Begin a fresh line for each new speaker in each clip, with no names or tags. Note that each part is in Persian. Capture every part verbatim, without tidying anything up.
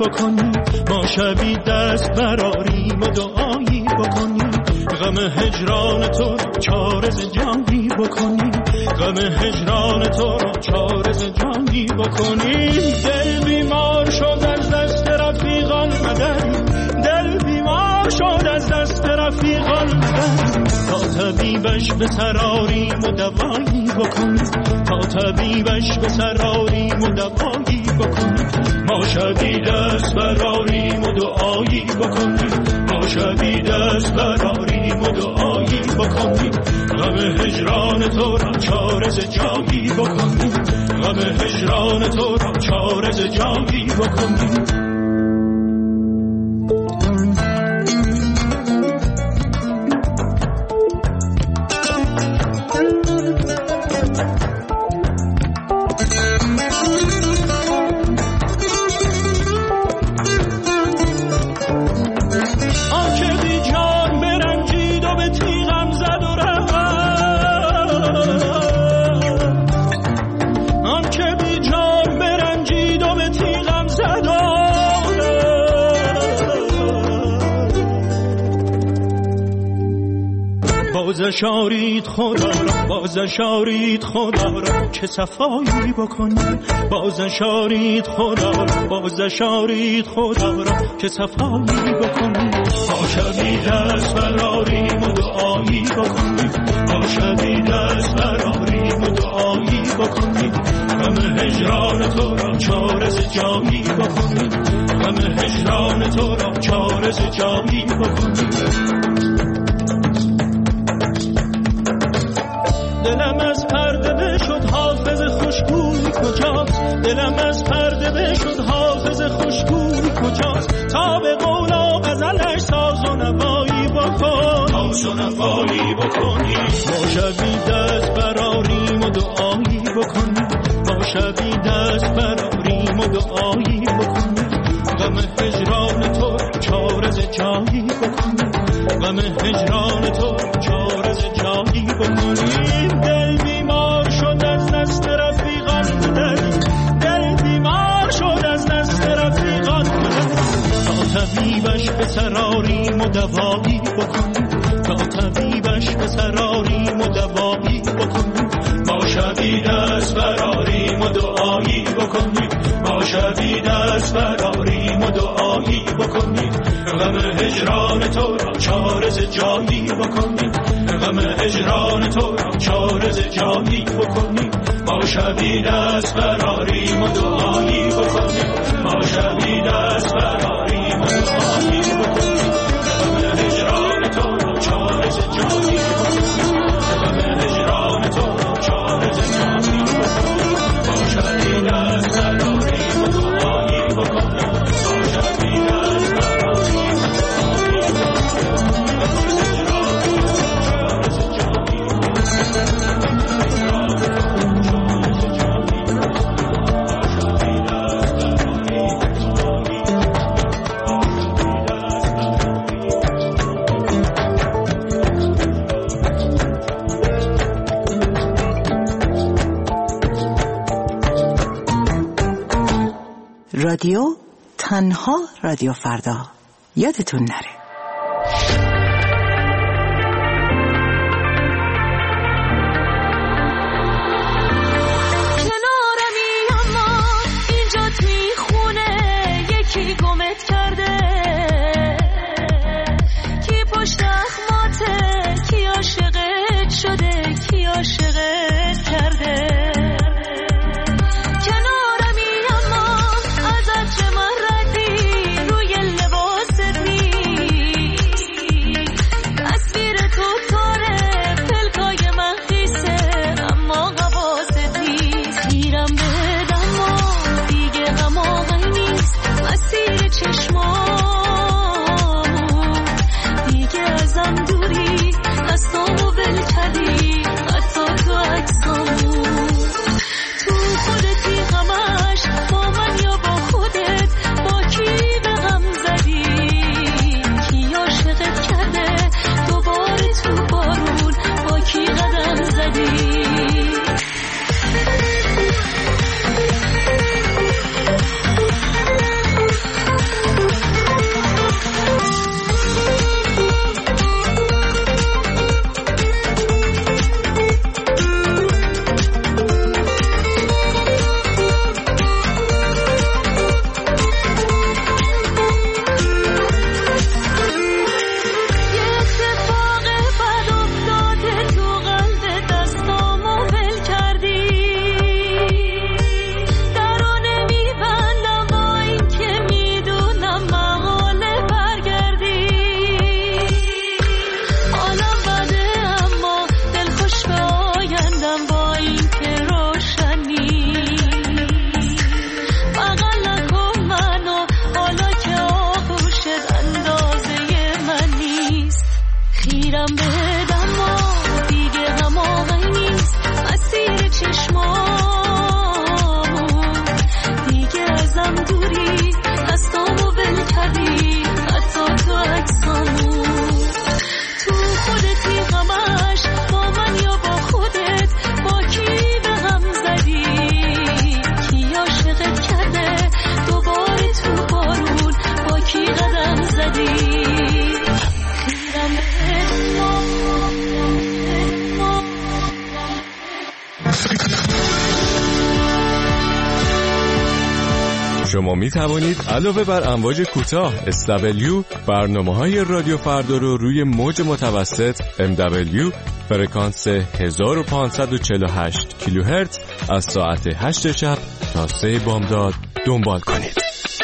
بکنیم، ما شبی دست براریم و دعایی بکنیم، غم هجران تو را چارز جانی بکنیم، غم هجران تو را چارز جانی بکنیم. دل بیمار شد از دست رفیقان مدد، دل بیمار شد از دست رفیقان مدد، تا طبیبش به سراریم و دوایی بکنیم، تا طبیبش به سراریم و دوایی بکنیم. ما شبی دست براریم و دعایی بکنیم، ما شبی دست براریم و دعایی بکنیم، غم هجران تو را چارز جایی بکنیم، غم هجران تو را چارز جایی بکنیم. بازشارید خدا را، بازشارید خدا را که صفایی بکنیم، بازشارید خدا را، بازشارید خدا را که صفایی بکنیم. ما شبی دست براریم و دعایی بکنیم، ما شبی دست براریم و دعایی بکنیم، غم هجران تو را چارز جایی بکنیم، غم هجران تو را چارز جایی بکنیم. دلم از پرده بشد حافظ خوشگوی کجاست، دلم از پرده بشد حافظ خوشگوی کجاست، تا به قول و غزلش ساز و نوایی بکن، ساز و نوایی بکنی. ما شبی دست براریم و دعایی بکنیم، ما شبی دست براریم و دعایی بکنیم، غم هجران تو چارز جایی بکنیم، غم هجران تو چارز جایی بکنیم. دل بیمار شد از دست رفیقان مدد، دل بیمار شد از دست رفیقان مدد، تا طبیبش به سراریم و دوایی بکنیم، تا طبیبش به سراریم و دوایی بکنیم. ما شبی دست براریم و دعایی بکنیم، ما شبی دست براریم و دعایی بکنیم، غم هجران تو را چارز جایی بکنیم، غم هجران تو را چارز جایی بکنیم. ما شبی دست براریم و دعایی بکنیم، ما شبی دست براریم و دعایی بکنیم، غم هجران تو را چارز جایی بکنیم، غم هجران تو را چارز جایی بکنیم. ما شبی دست براریم و دعایی بکنیم، ما شبی دست براریم و دعایی
رادیو تنها رادیو فردا، یادتون نره.
شما می توانید علاوه بر امواج کوتاه اس دبلیو برنامه‌های رادیو فردا رو روی موج متوسط ام دبلیو فرکانس هزار و پانصد و چهل و هشت کیلوهرتز از ساعت هشت شب تا سه بامداد دنبال کنید.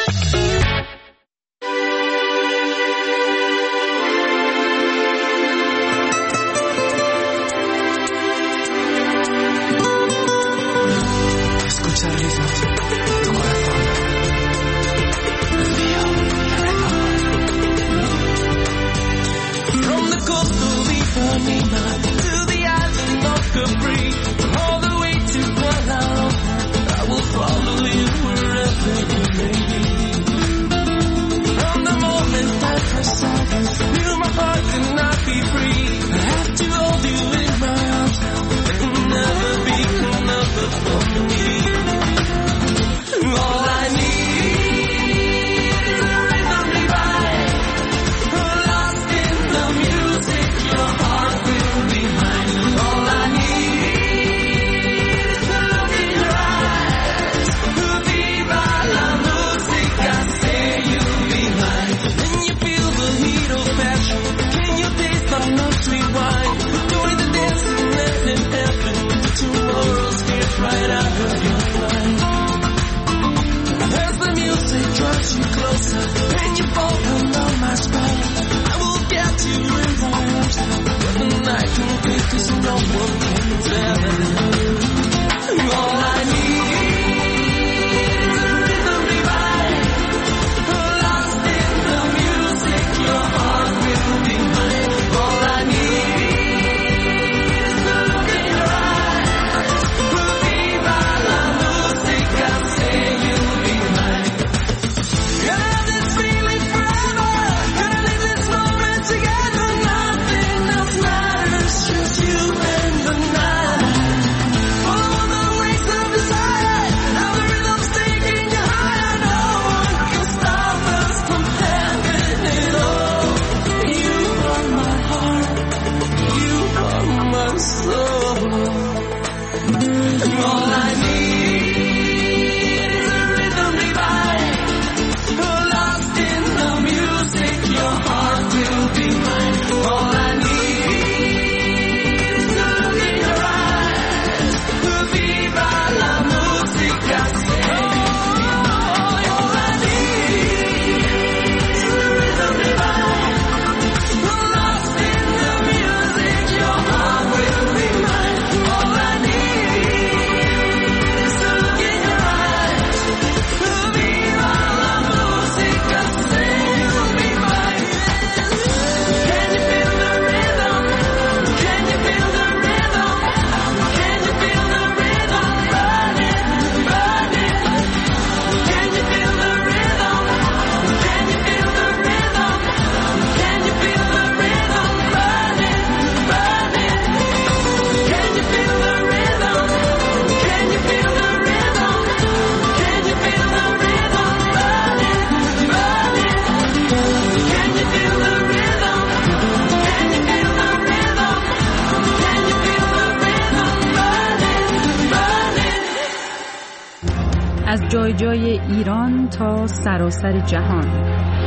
از جای جای ایران تا سراسر جهان.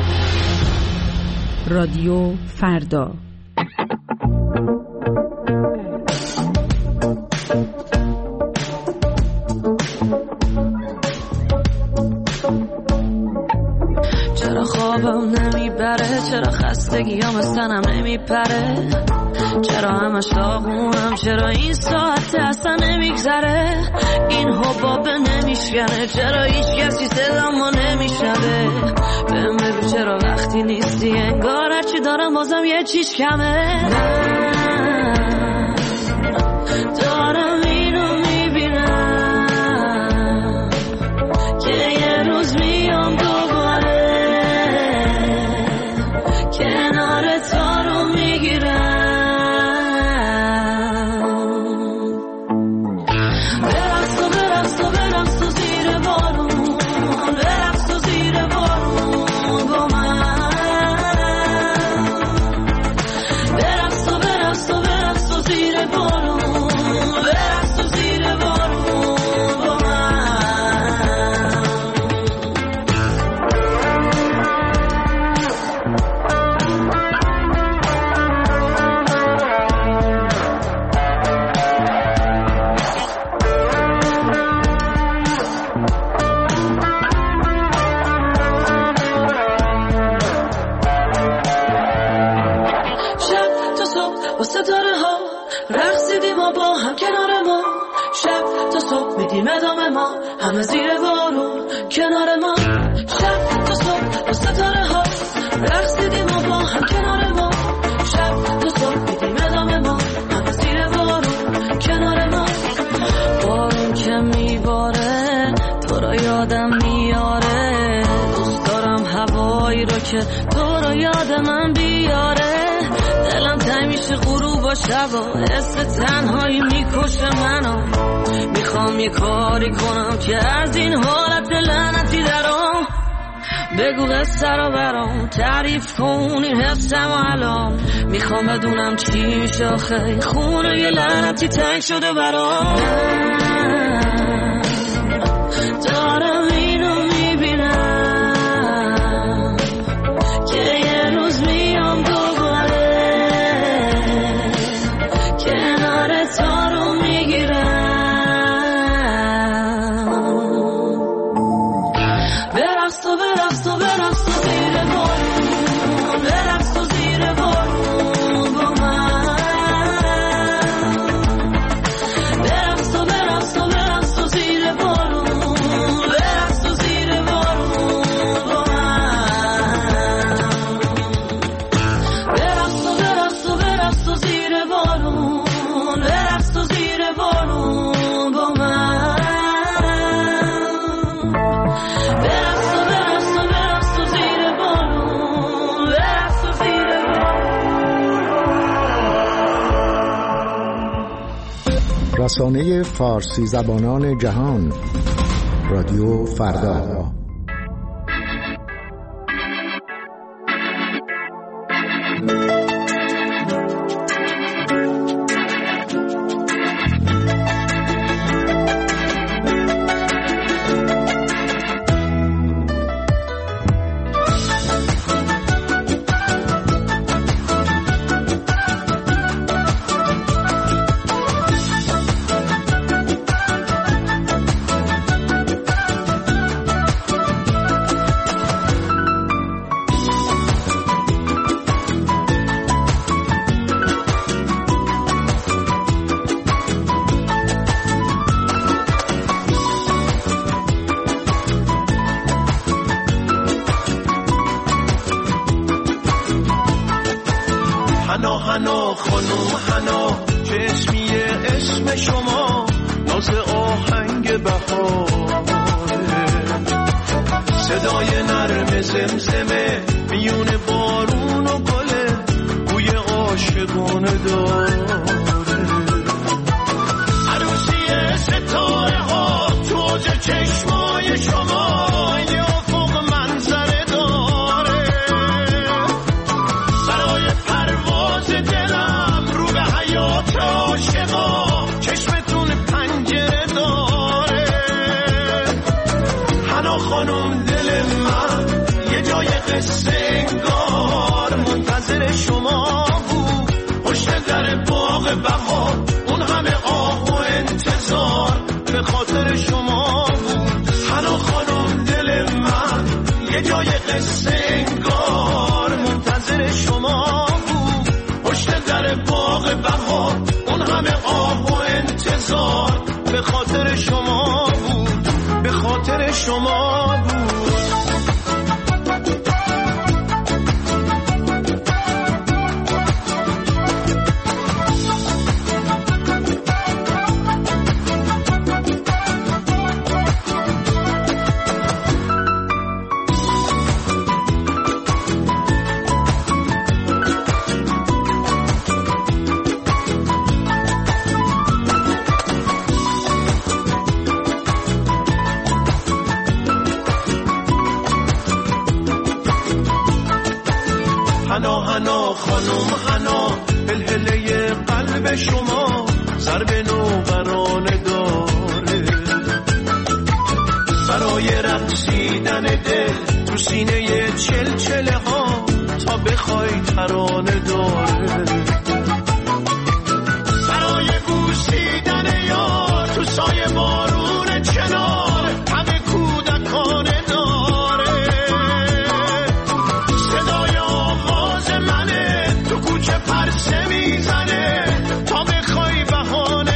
رادیو فردا.
چرا خوابم نمیبره، چرا خستگیام از تنم نمیپره، چرا همش داغونم، چرا این ساعت اصلا نمیگذره، این حبابه نمیشکنه، چرا هیچ کسی صدامو نمیشنوه، بهم بگو چرا وقتی نیستی انگار هرچی دارم بازم یه چیز کمه. من دارم اینو میبینم که یه روز میام دوباره کنار تا رو میگیرم. با هم کنار ما، شب تا صبح میدیم ادامه ما، همه زیر بارون کنار ما، شب تا صبح با ستاره ها رقصیدیم و با هم کنار ما، شب تا صبح میدیم ادامه ما، همه زیر بارون کنار ما. بارون که میباره تو رو یادم میاره، دوست دارم هوایی رو که تو رو یاد من بیاره، دلم تنگ میشه غروب و شبا، حس تنهایی میکشه منو، میخوام یه کاری کنم که از این حالت لعنتی درام، بگو قصه رو برام تعریف کن این حسم و الان، میخوام بدونم چی میشه آخه خونه یه لعنتی تنگ شده برام. دارم اینو میبینم که یه روز میام دوباره کنار تا رو میگیرم، برقص و برقص و برقص و زیر بارون، برقص و زیر بارون با من، برقص و برقص و برقص و زیر بارون، برقص و زیر بارون با من، برقص و برقص و برقص و زیر بارون، برقص و زیر بارون با من، برقص و برقص و برقص و زیر بارون، برقص و زیر
رسانه فارسی زبانان جهان، رادیو فردا.
حنا حنا خانم حنا چه اسمیه اسم شما، ناز آهنگ بهاره، صدای نرم زمزمه میون بارون و گله، بوی عاشقانه داره، عروسی ستاره ها تو اوج چشمای شما، یه افق منظره داره، برای پرواز دلم رو به حیات عاشقا، چشمتون پنجره داره. حنا خانم دل من یه جای قصه انگار منتظر شما بود، پشت در باغ بهار اون همه آه و انتظار به خاطر شما بود. حنا خانم دل من یه جای قصه انگار منتظر شما بود، پشت در باغ بهار اون همه آه و انتظار به خاطر شما بود، به خاطر شما بود. حنا حنا خانم حنا هلهله قلب شما ضرب نوبرانه داره، برای رقصیدن دل تو سینه چلچله ها تا بخوای ترانه داره، برای بوسیدن یار تو سایه بارون چنار همه کودکانه داره، صدای آواز منه تو کوچه پرسه میزنه تا بخوای بهانه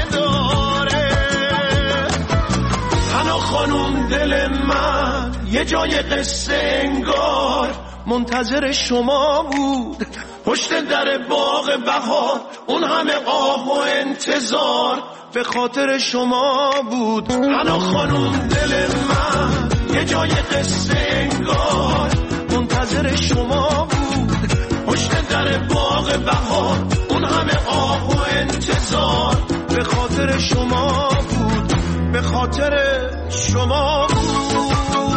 یه جای قصه انگار منتظر شما بود، پشت در باغ بهار اون همه آه و انتظار به خاطر شما بود. انا خانم دل من یه جای قصه انگار منتظر شما بود، پشت در باغ بهار اون همه آه و انتظار به خاطر شما بود، به خاطر شما بود.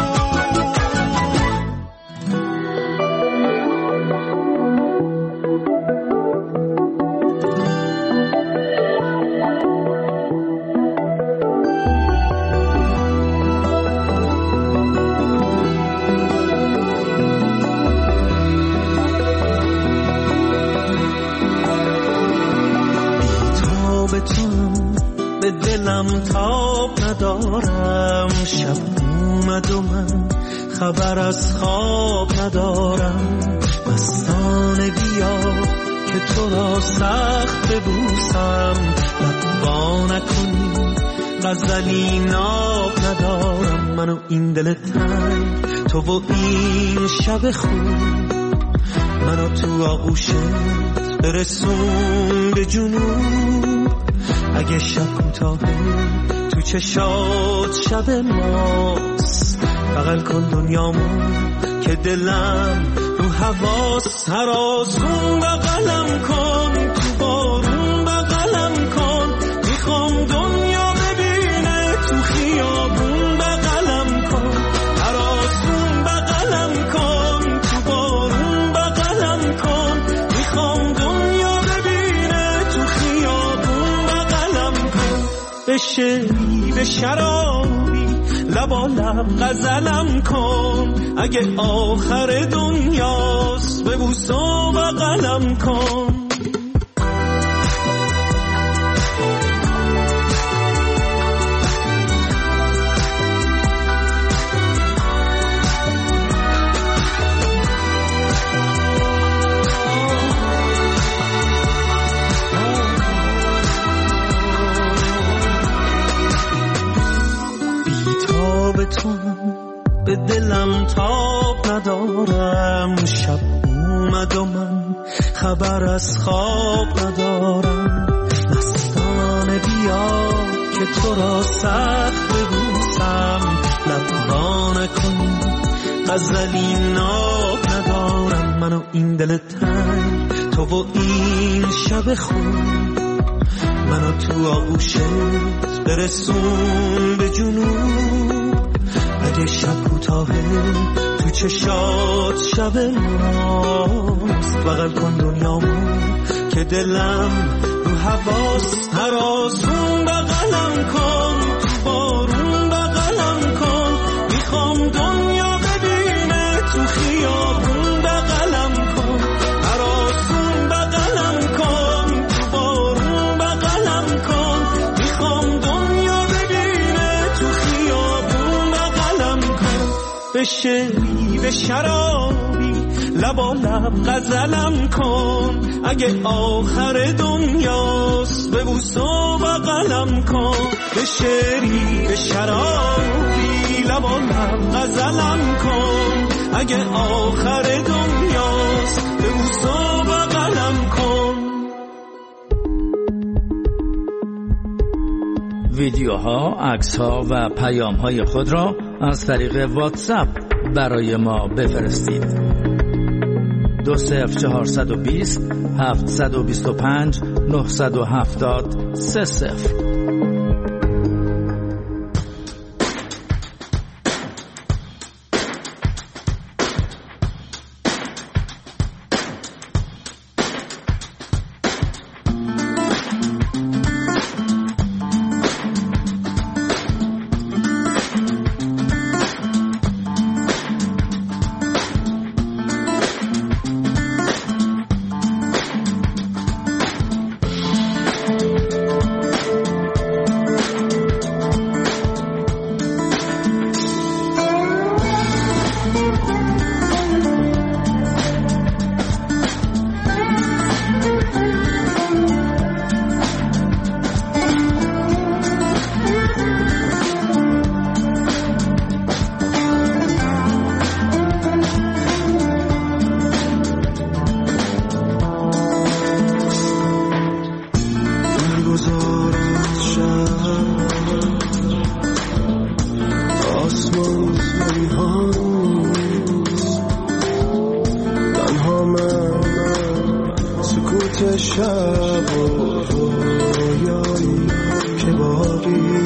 به دلم تاب ندارم، شب اومد و من خبر از خواب ندارم. مستانه بیا که تو را سخت ببوسم، لبا نکنی غزلی ناب ندارم. من و این دل تنگ، تو و این شب خوب، منو تو آغوشت برسون به جنوب. اگه شب کوتاهه تو چشات شب ماست، بغل کن دنیامو که دلم رو حواس. هر آسون بغلم کن، تو بارون بغلم کن، میخوام دنیا ببینه تو خیابون بغلم کن. هر آسون بغلم کن، تو بارون بغلم کن، میخوام دنیا ببینه تو خیابون بغلم کن. به شعری به شرابی لبا لب غزلم کن، اگه آخر دنیاست ببوس و بغلم کن. به دلم تاب ندارم، شب اومد و من خبر از خواب ندارم. مستانه بیا که تو را سخت ببوسم، لبا نکنی غزلی ناب ندارم. من و این دل تنگ، تو و این شب خوب، منو تو آغوشت برسون به جنوب. اگه شب کوتاهه تو چشات شب ماست، بغل کن دنیامو که دلم رو حواس. هر آسون بغلم کن، تو بارون بغلم کن، میخوام دنیا ببینه تو خیابون بغلم کن. هر آسون بغلم کن، تو بارون بغلم کن، میخوام دنیا ببینه تو خیابون بغلم کن. به شعری به شرابی لبا لب غزلم کن، اگه آخر دنیاست ببوس و بغلم کن. به شعری به شرابی لبا لب غزلم کن، اگه آخر دنیاست ببوس و بغلم کن.
ویدیوها، عکس‌ها و پیام‌های خود را از طریق واتساپ برای ما بفرستید. دو صفر چهارصد و بیست هفتصد و بیست و پنج نهصد و هفتاد سه صفر.
شب و رویایی که باقی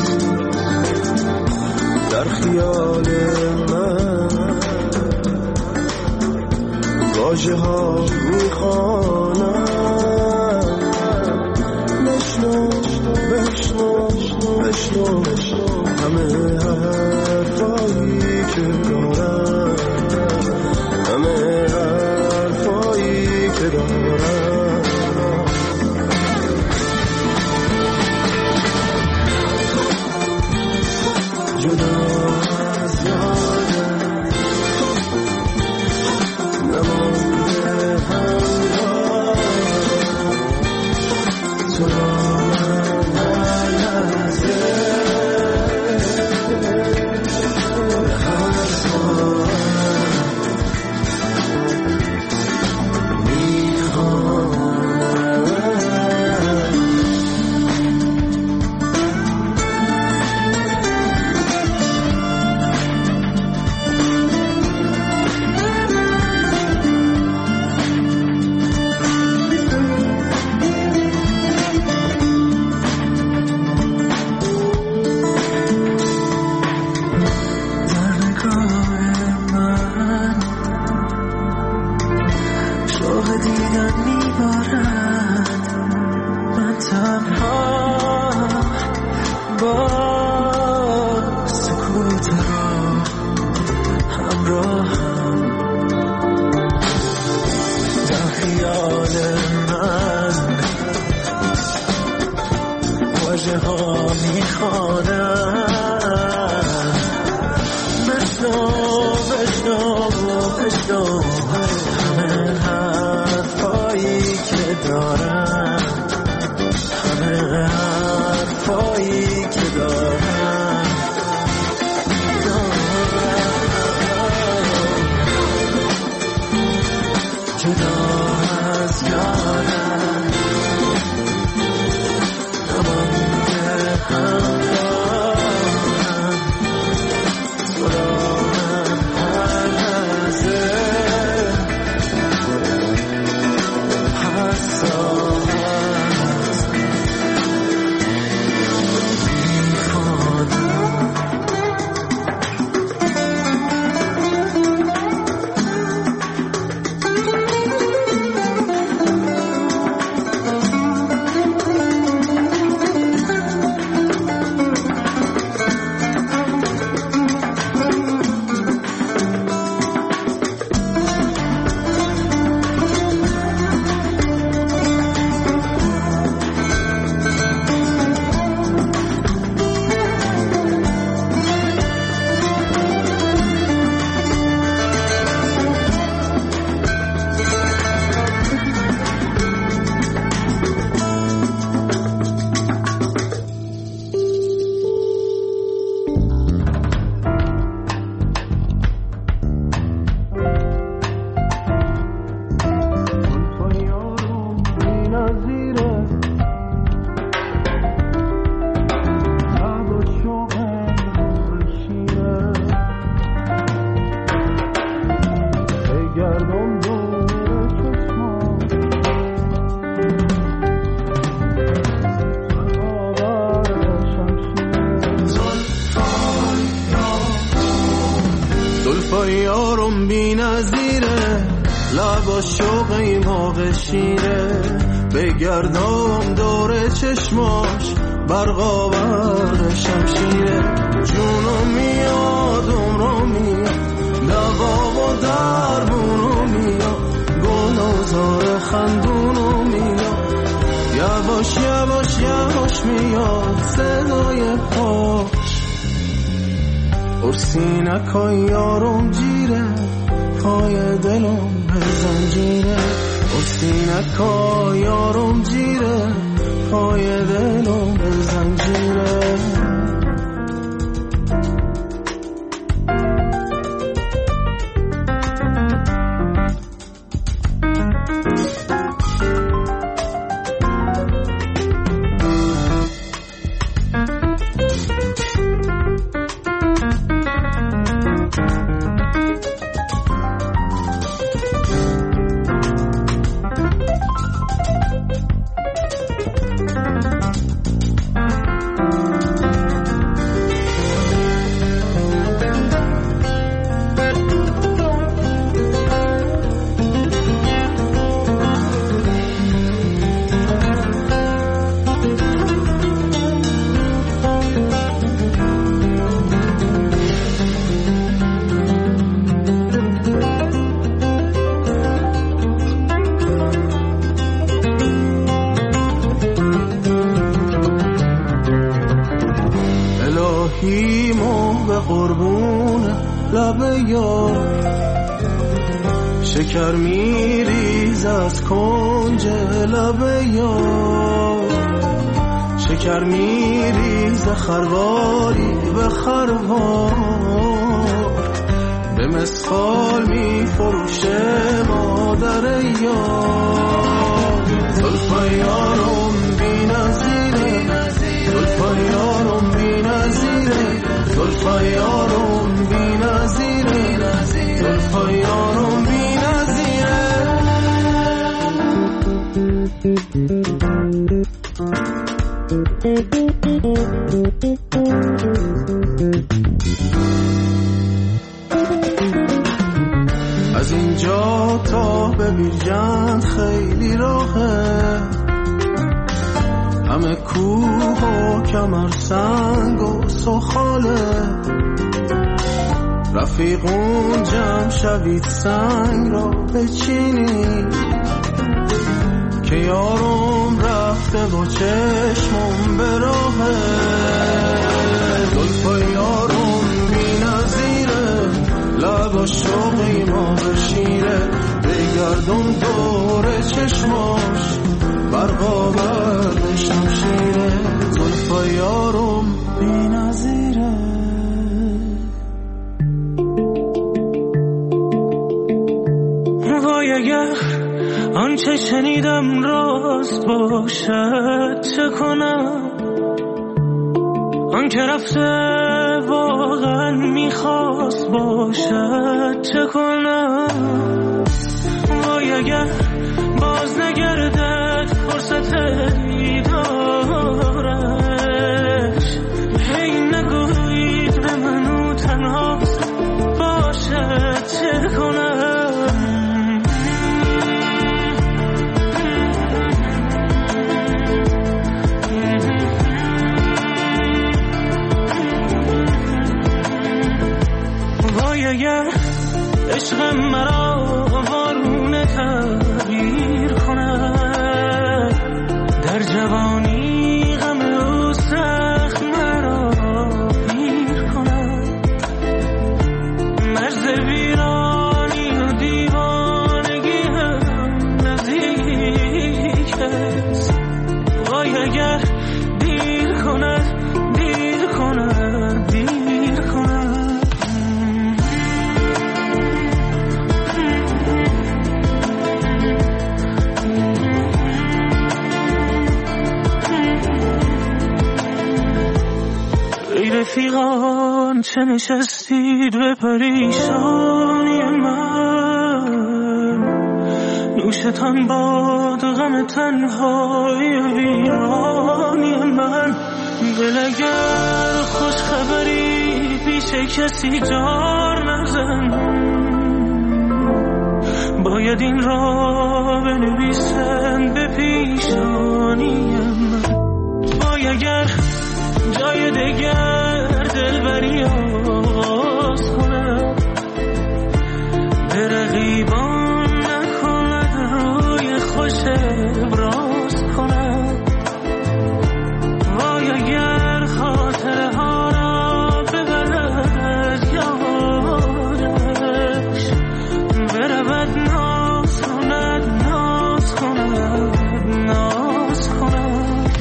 در خیال من واژه ها میخوانم بشنو بشنو بشنو همه حرفایی که دارم همه حرفایی که دارم جدا از یادم نمانده همراه تو را من هر لحظه هر ساعت
یارم بی نظیره لبا شوقی موقع شیره بگردم دور چشماش برقاور شمشیره جونو میاد عمرو میاد دوا و درمونو میاد گل و زار خندونو میاد یواش یواش یواش میاد صدای پاش ارسینکای یارم جیره پای دلم به زنجیره ارسینکای یارم جیره پای دلم به زنجیره قربون لب یار، شکر میریز از کنج لب یار، شکر میریز خرواری به خروار، به مسخال میفروشه مادر یار. زلفای یارم بی نظیره، زلفای یارم بی نظیره، زلفای یارم بی نظیره، زلفای یارم بی نظیره. از اینجا تا به بیرجند خیلی راهه، همه کوه و کمر سنگ و سخاله، رفیقون جمع شوید سنگ را بچینید که یارم رفته و چشمم به راهه. زلفای یارم بی نظیره، لب شوقی ما بشیره، بگردم دور چشماش برقا برد شمشیره. زلفای یارم بی نظیره.
وای اگر آنچه شنیدم راست باشد چه کنم، آنکه رفته واقعا میخواست باشد چه کنم. وای اگر باز نگردد فرصت دیدارش، هی نگویید به منو تنهاست باشد چه کنم. اگر عشقم مرا وارونه تغییر کند، در جوانی غم او سخت مرا پیر کند، مرز ویرانی و دیوانگی هم نزدیک است. وای اگر دیر کند دیر کند دیر کند. رفیقان چه نشستید به پریشانی من، نوشتان باد غم تنهای ویرانی من. دل اگر خوش خبری پیش کسی جار نزن، باید این را بنویسن به پیشانی من. وای اگر جای دگر دلبری آغاز کنم، به رقیبان نکند روی خوش ابراز کنم. وای اگر خاطره ها را ببرد یادش، برود ناز کند ناز کند ناز کند.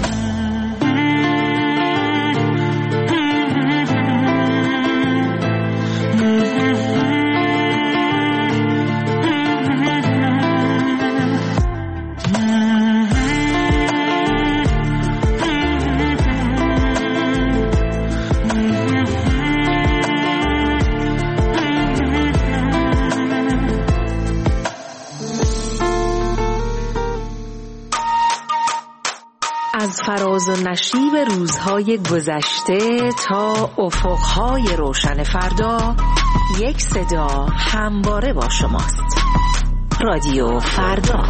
از فراز و نشیب روزهای گذشته تا افقهای روشن فردا، یک صدا همواره با شماست. رادیو فردا.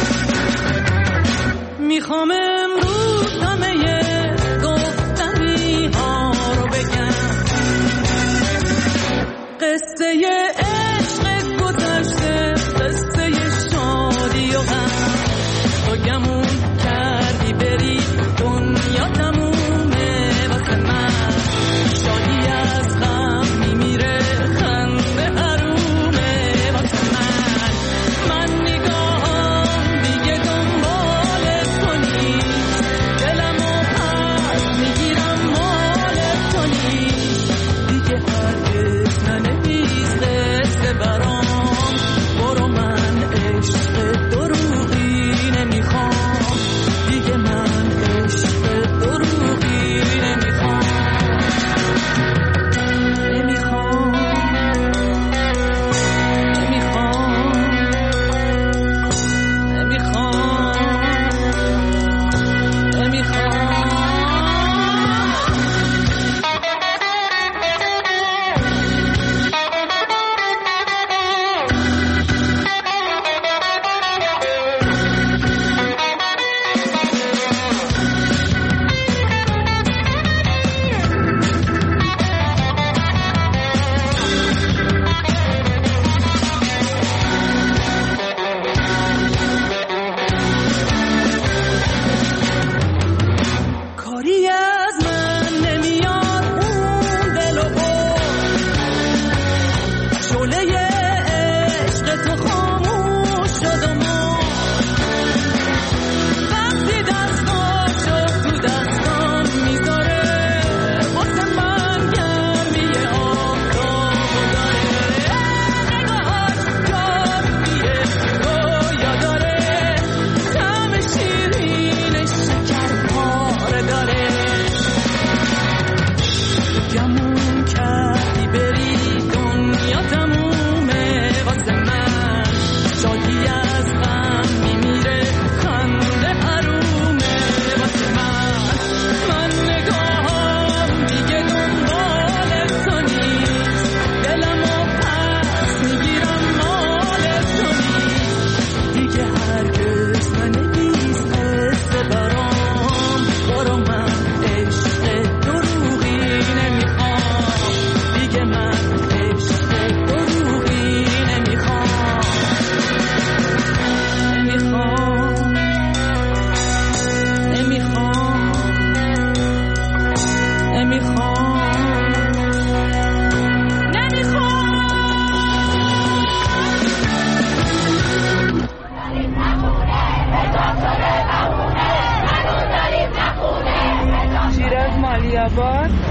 میخوام امروز همه گفتنی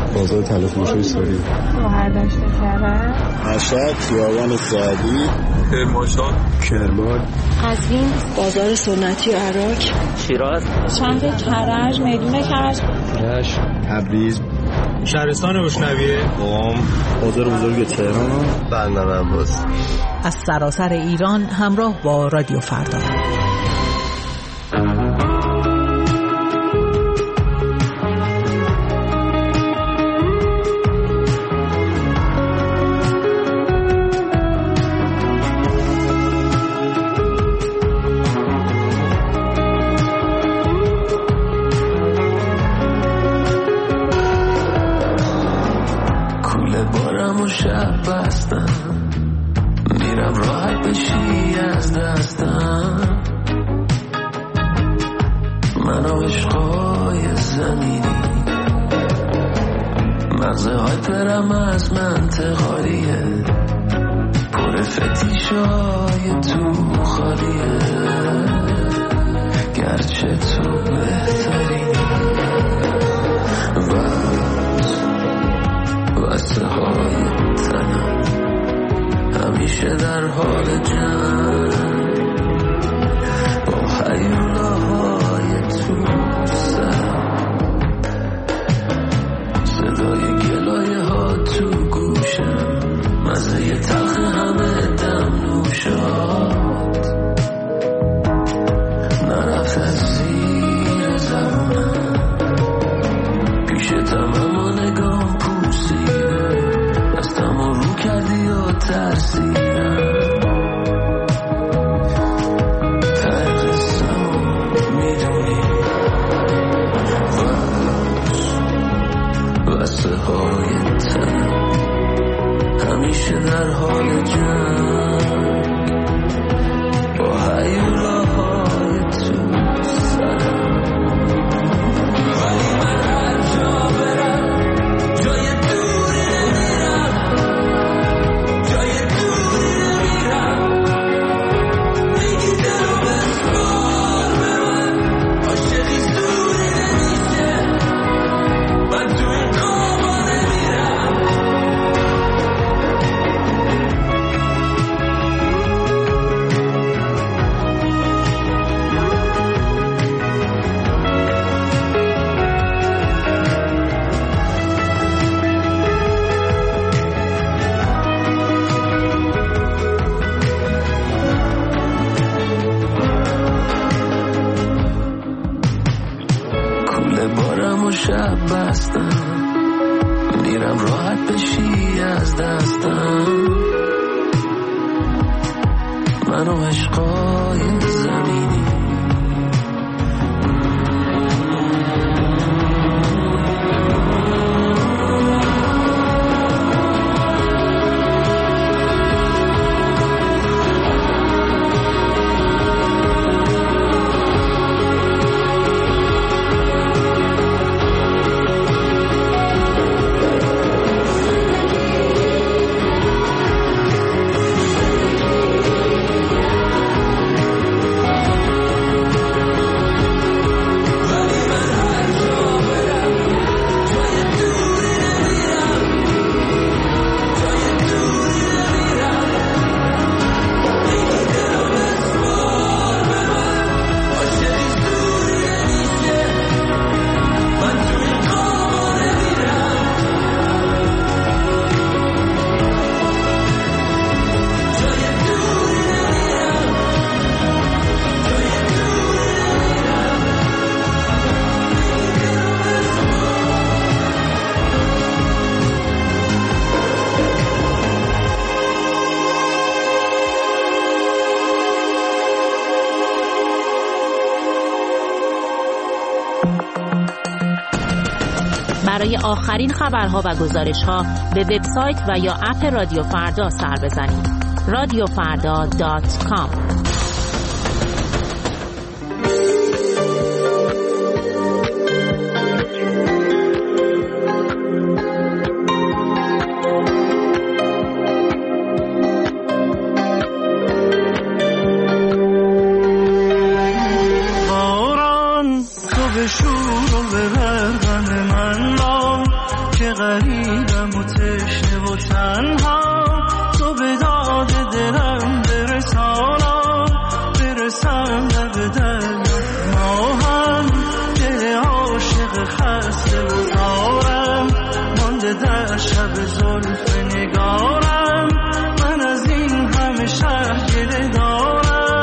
بازار طلافروشی سوری،
مهردشت کرد،
مشهد، خیابان سعدی،
کرمانشاه،
کرمان،
قزوین، بازار سنتی عراق،
شیراز،
شهر کرج، میدون کرج،
رشت، تبریز،
شهرستان روشنویه،
قم، بازار بزرگ تهران، بندرعباس.
از سراسر ایران همراه با رادیو فردا.
شب بستم میرم راحت بشی از دستم من و عشقای زمینی مغزه های پرم از منطقالیه پر فتیشای تو خالیه گرچه تو بهترینی واسه های تنم همیشه در حال جنگ با حیولاهای تو سرم صدای گلایه ها تو گوشم مزه تلخ همه دم نوشات نرفت از زیر زبونم پیش تمام نگاه دستم رو کردی و ترسیدم ترسم میدونی واسه های تنم همیشه در حال جنگ با حیولاهای تو سرم ولی من هر جا برم جای دوری نمیرم جای دوری نمیرم میگی دلو بسپار به من عاشقی دوری نمیشه من تو این کاما نمیرم شب بستم میرم راحت بشی از دستم من و عشقای زمینی
برای آخرین خبرها و گزارش‌ها به وبسایت و یا اپ رادیو فردا سر بزنید. رادیو فردا دات کام.
باران تو به شور و به برقم من را که غریبم و تشنه و تنها، تو به داد دلم برسانا، برسم لب دریا. ما هم دل عاشق خسته و زارم، مانده در شب زلف نگارم، من از این همه شهر گله دارم.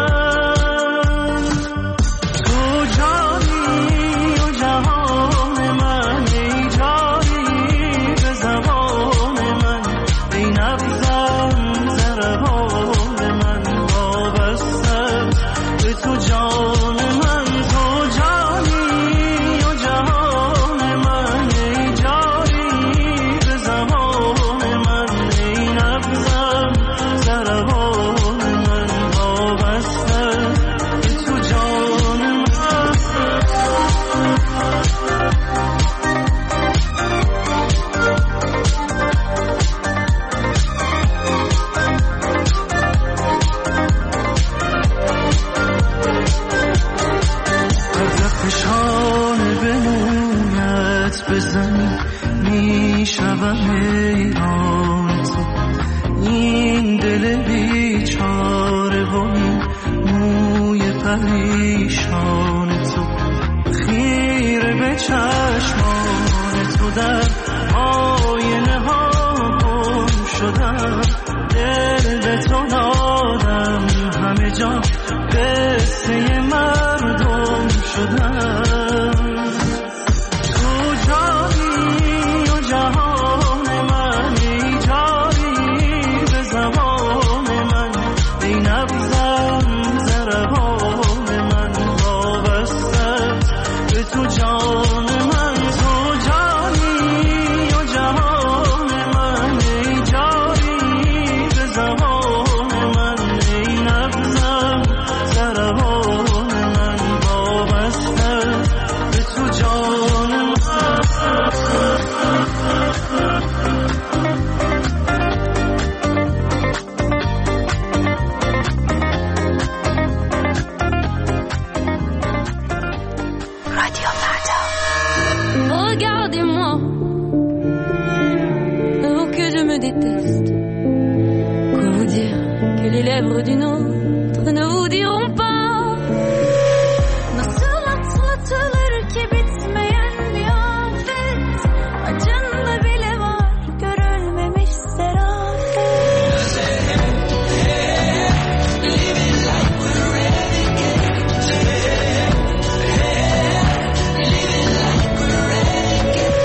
تو جانی و جهان من، ای جانی به زبان من، ای نبضم ضربان من، وابستم به تو جان من. تو جانی و جهان من، ای جانی به زبان من، ای نبضم ضربان من، وابستم به تو جان من. فشانه به مویت بزنی میشوم حیران تو، این دل بیچاره و این موی پریشان تو، خیره به چشمان تو در آینه ها گم شدم، دل به تو دادم همه جا قصه مردم شدم. تو جانی و جهان من، ای جانی به زبان من، ای نبضم ضربان من، وابستم به تو جان من. تو جانی و جهان من، ای جانی به زبان من، ای نبضم ضربان من، وابستم به تو جان من.
Regardez-moi, alors que je me déteste. Quoi vous dire que les lèvres d'une autre ne vous diront pas? Nasıl atlatılır ki bitmeyen bir afet, acında bile var görülmemiş serafet. Living like we're renegades, living like we're renegades.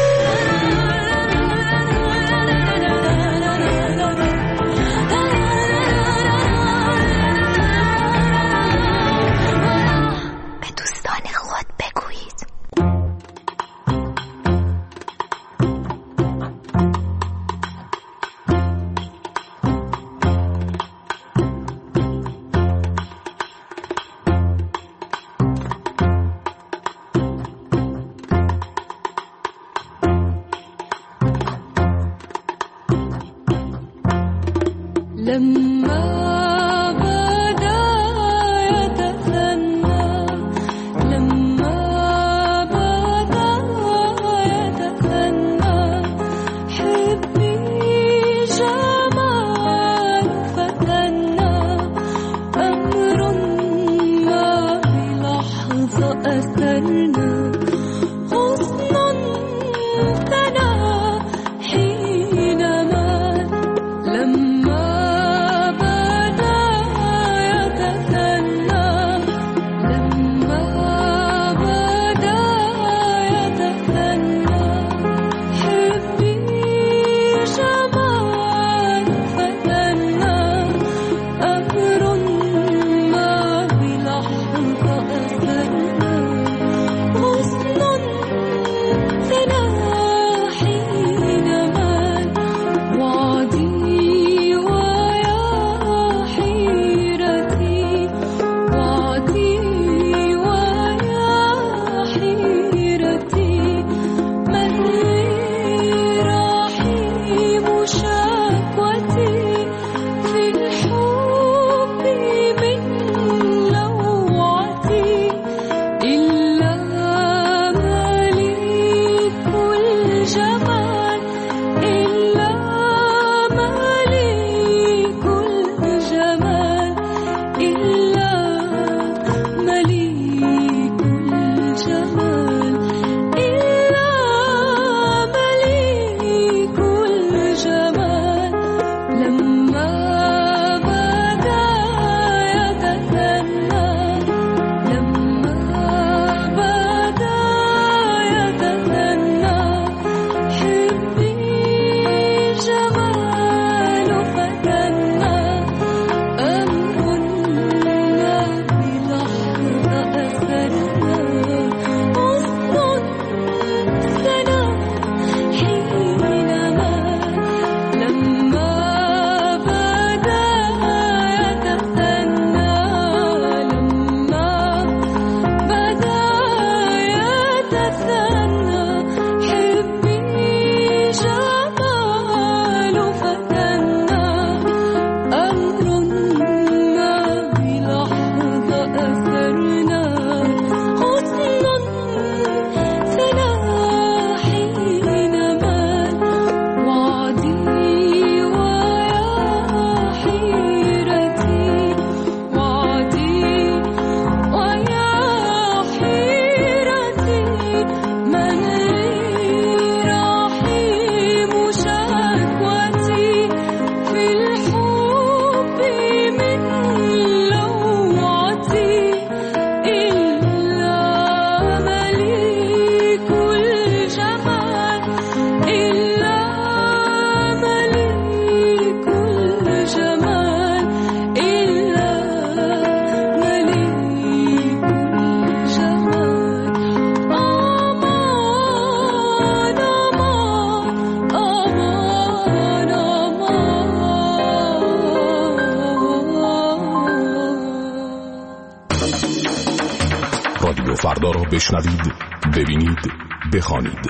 فردا را بشنوید، ببینید، بخوانید.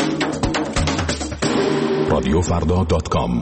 رادیو فردا دات کام.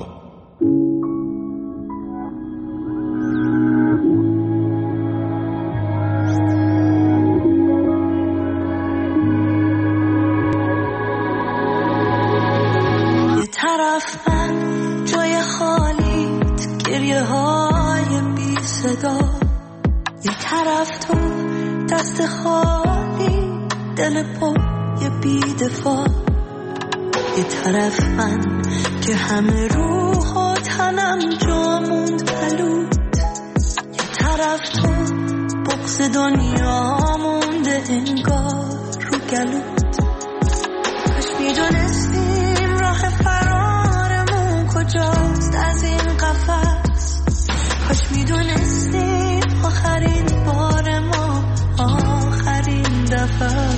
یه طرف من جای خالیت، گریه های بی صدا، یه طرف تو دست خالی، دل پای بی دفاع، یه طرف من که همه روح و تنم جا موند پلود، یه طرف تو بغض دنیا مونده انگار رو گلود. کاش میدونستیم راه فرارمون کجاست از این قفس، کاش میدونستیم آخرین بار ما آخرین دفعه.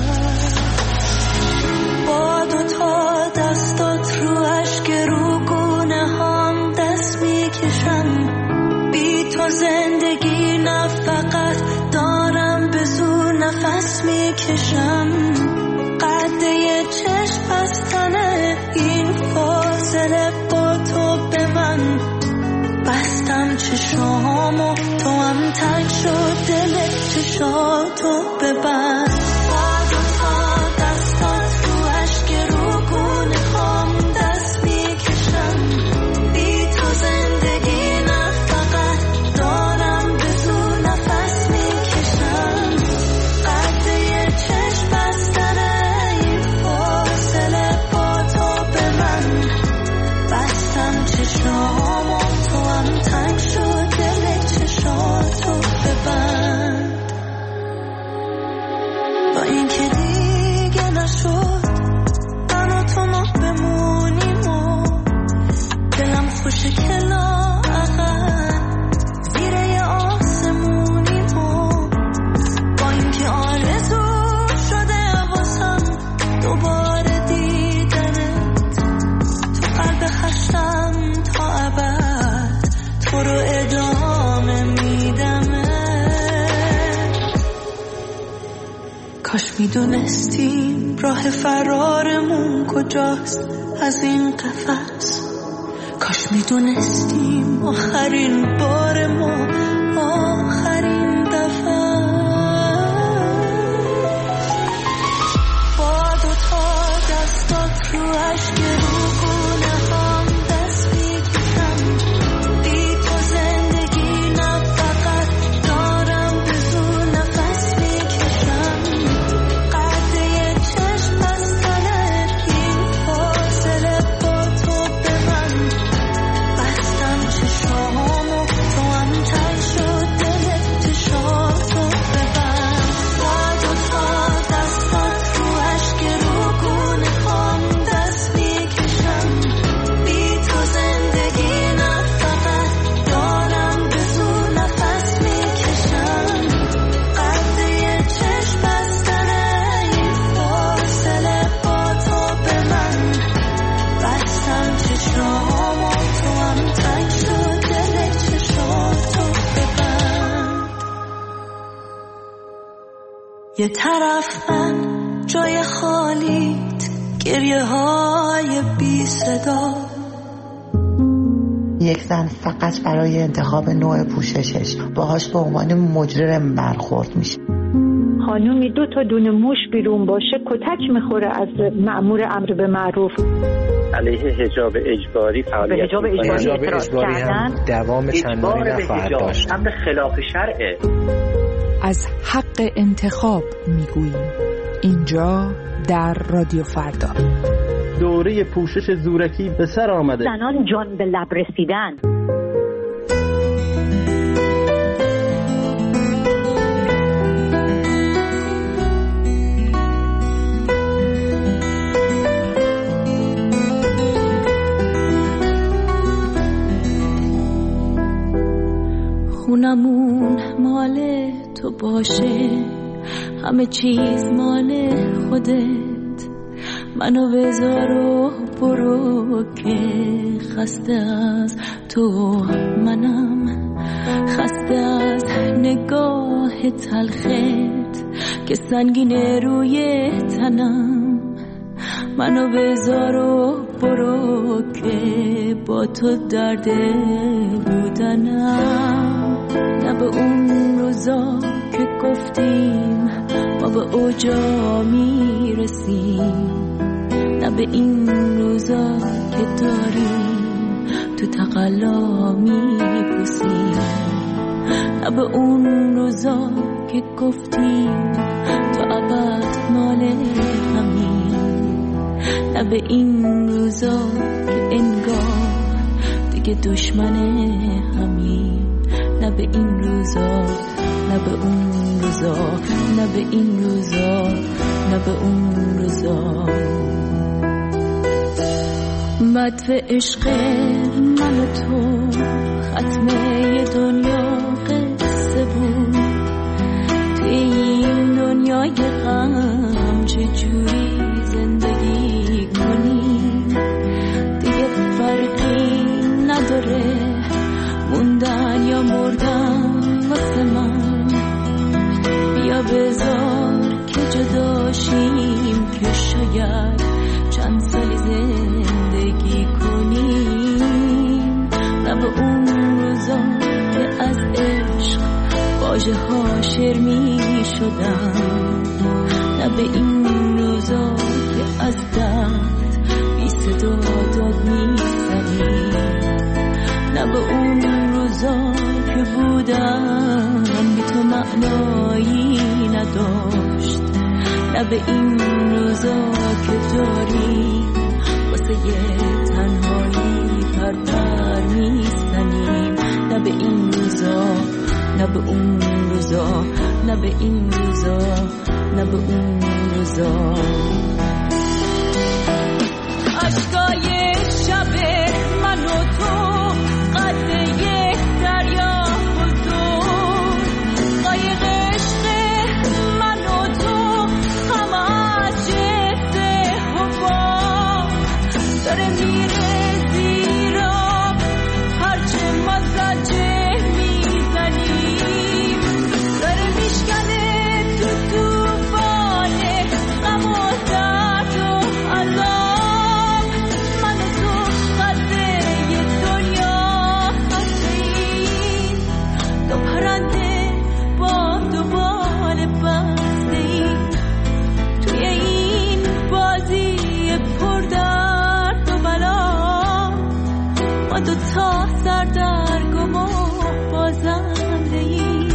با دوتا دستات رو اشک رو گونه هم دست میکشم، بی تو زندگی نه فقط دارم به زور نفس میکشم. قده چشم بستنه این فاصله با تو به من، بستم چشامو تو هم تنگ شد دل چشاتو ببند. با دوتا دستات رو اشک رو گونه هم دست میکشم، بی تو زندگی نه فقط دارم به زور نفس میکشم. قده چشم بستنه این فاصله با تو به من، بستم چشامو تو هم تنگ شد دل چشاتو ببند. با این که دیگه نشد من و تو ما بمونیم و دلم خوشه که لااقل زیر یه آسمونیم و با این که آرزو شده واسم دوباره دیدنت، تو قلب خشم تا ابد تو رو ادامه میدمه. کاش میدونستیم راه فرارمون کجاست از این قفس، کاش میدونستیم آخرین بار ما آخرین دفعه. با دوتا دستات رو اشک رو گونه هم دست میکشم، بی تو زندگی نه فقط دارم یه طرف من جای خالیت، گریه های بی صدا.
یک زن فقط برای انتخاب نوع پوششش باهاش به عنوان مجرم برخورد میشه.
خانومی دو تا دونه موش بیرون باشه کتک میخوره از مأمور امر به معروف.
علیه حجاب اجباری فعالیت
حجاب اجباری اعتراض کردن،
دوام چندانی نخواهد داشت.
امر خلاف شرعه.
از حق انتخاب میگوییم اینجا در رادیو فردا.
دوره پوشش زورکی به سر آمده.
زنان جان به لب رسیدن.
خونمون مال تو باشه، همه چیز مال خودت، منو بذار و برو که خسته از تو منم، خسته از نگاه تلخت که سنگینه روی تنم، منو بذار و برو که با تو درد بودنم. نه به اون روزا که گفتیم ما به اوجا میرسیم، نه به این روزا که داریم تو تقلا میپوسیم، نه به اون روزا که گفتیم تو ابد مال همین، نه به این روزا که انگار دیگه دشمن همین، نه به این روزا، نه به اون روزا، نه به این روزا، نه به اون روزا. مدفع عشق من و تو ختمه دنیا قصه بود، توی این دنیای غم چجوری زندگی کنیم، دیگه فرقی نداره موندن یا مردن واسه من. بیا بذار که جداشیم که شاید چند سالی زندگی کنیم، نه به اون روزا که از عشق واژه ها شعر می شدن، نه به این روزا که از درد بی صدا داد می زنیم، نه به اون روزا که بودن بی تو معنایی نداشت، نه به این روزا که داریم واسه یه تنهایی پرپر میزنیم، نه به این روزا، نه به اون روزا، نه به این روزا، نه به اون روزا. عشقای شب من و تو قد یک دریا بزرگ، قایق عشق من و تو همه از جهت هوا داره میره زیر آب، هرچه ما زجه میزنیم داره میشکنه تو توفان غم و درد و عذاب. من و تو قده دنیا هستیم، دو پرنده با دو بال بستیم توی این بازی پر درد و بلا. ما دو تا سردرگم و بازنده ایم،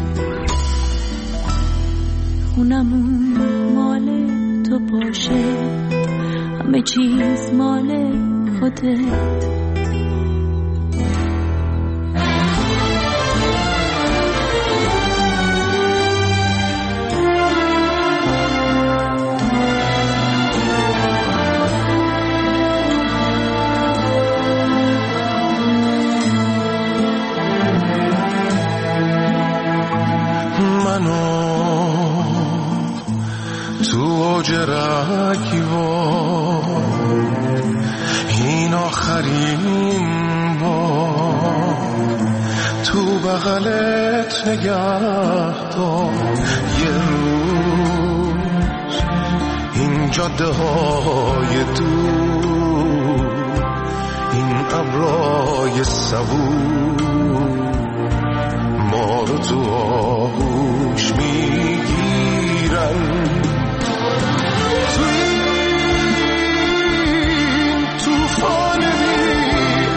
خونمون مال تو باشه، همه چیز مال خودت.
اوج رگیوار این آخرین بار تو بغلت نگه دار، یه روز
این جاده های دور، این ابرای صبور ما رو تو آغوش میگیرن. تو این توفان بی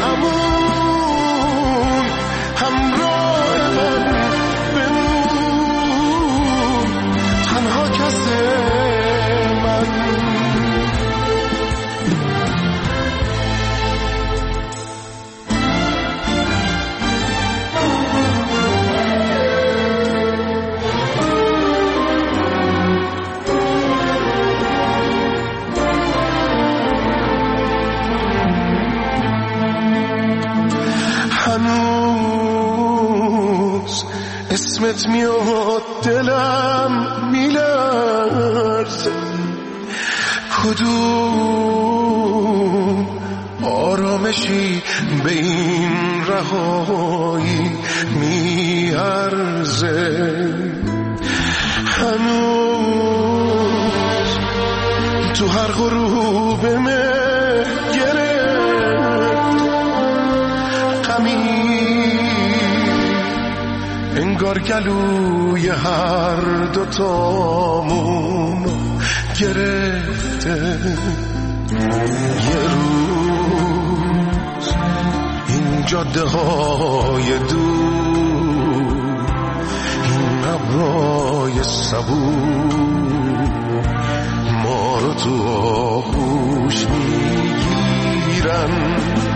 امون همراه من بمون، تنها کس من. هنوز اسمت میاد دلم میلرزه، کدوم آرامشی به این رهایی میارزه. هنوز تو هر غروب مه گرفت غمی، انگار گلوی هر دوتامون گرفته. یه روز این جاده های دور، این ابرای صبور ما رو تو آغوش میگیرن.